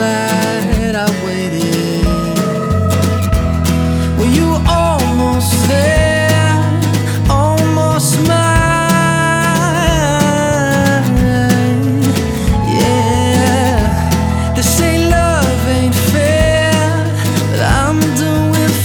glad I waited. Were you almost there, almost mine? Yeah, they say love ain't fair, but I'm doing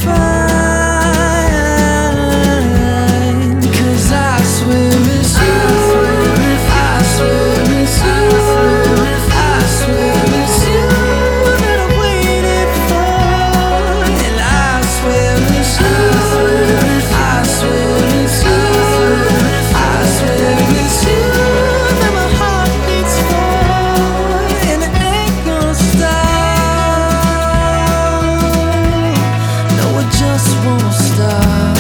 fine. 'Cause I swear it's you, I swear it's you, I swear it's you that I waited for. And I swear it's you, I swear it's you, I swear it's you that my heart beats for. And it ain't gonna stop, no, it just won't stop.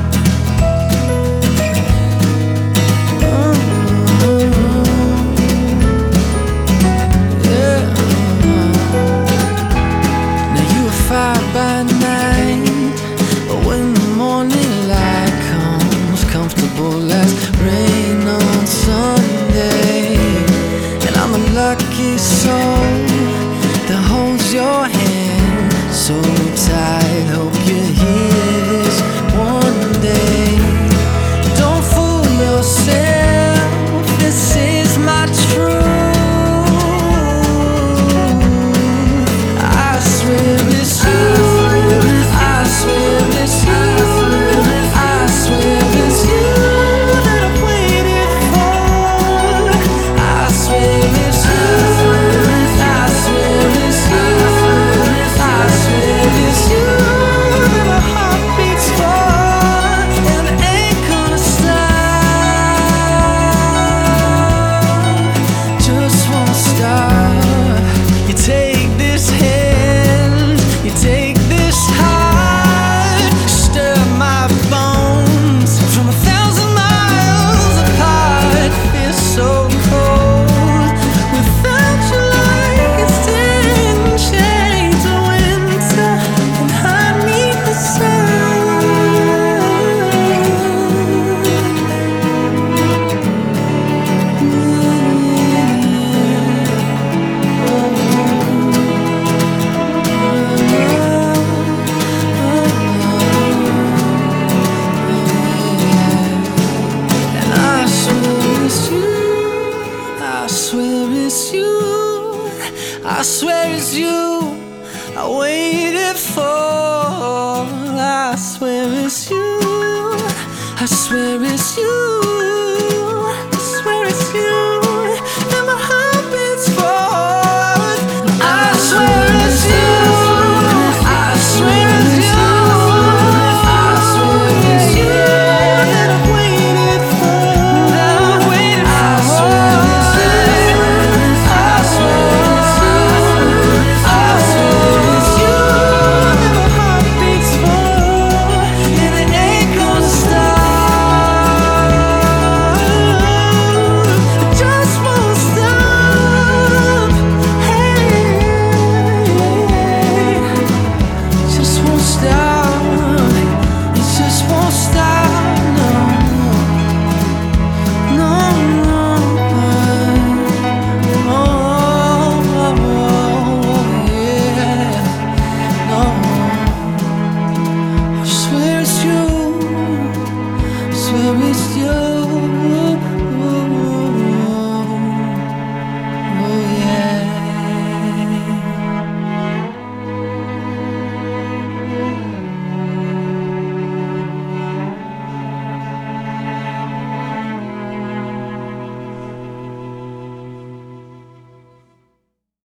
Fire by night, but when the morning light comes, comfortable as rain on Sunday. And I'm the lucky soul that holds your hand so tight. Hope you hear this one day. Don't fool yourself, this is my truth. I swear it's you, I swear it's you, I swear it's you that I waited for. I swear it's you, I swear it's you, I swear it's you that my heart beats for. And it ain't gonna stop, just won't stop. You take this hand, you take this heart, stir my bones from 1,000 miles apart. Feels so cold without you, like it's 10 shades of winter, and I need the sun. I swear it's you I waited for. I swear it's you, I swear it's you, I swear it's you.